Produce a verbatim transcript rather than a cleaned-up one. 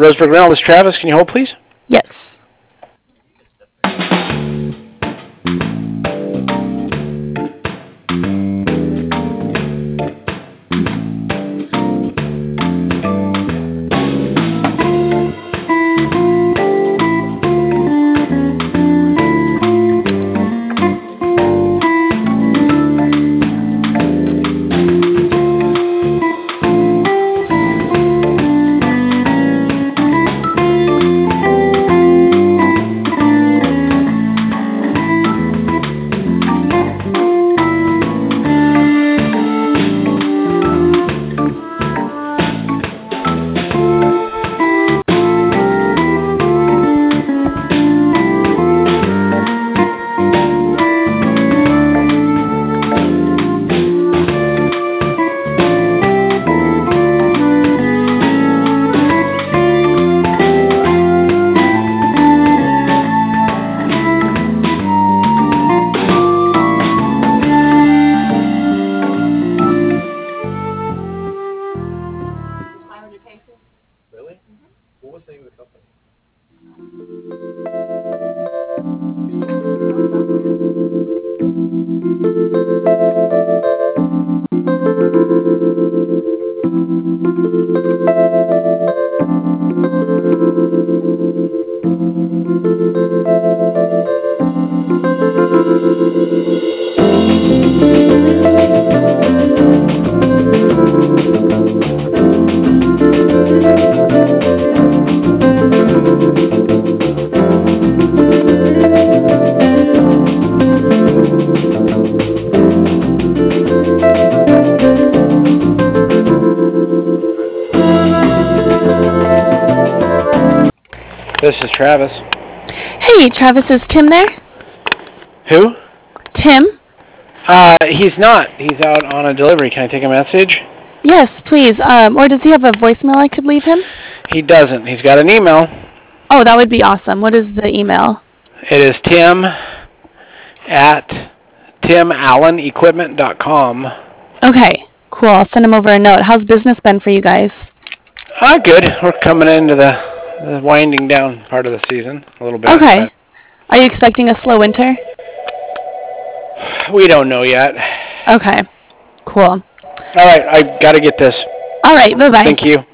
Roseburg Rental, this is Travis. Can you hold, please? Yes. Really? What was the name of the company? This is Travis. Hey, Travis, is Tim there? Who? Tim? Uh, he's not. He's out on a delivery. Can I take a message? Yes, please. Um, or does he have a voicemail I could leave him? He doesn't. He's got an email. Oh, that would be awesome. What is the email? It is Tim at tim allen equipment dot com. Okay, cool. I'll send him over a note. How's business been for you guys? Ah, good. We're coming into the, the winding down part of the season a little bit. Okay. Are you expecting a slow winter? We don't know yet. Okay, cool. All right, I got to get this. All right, bye-bye. Thank you.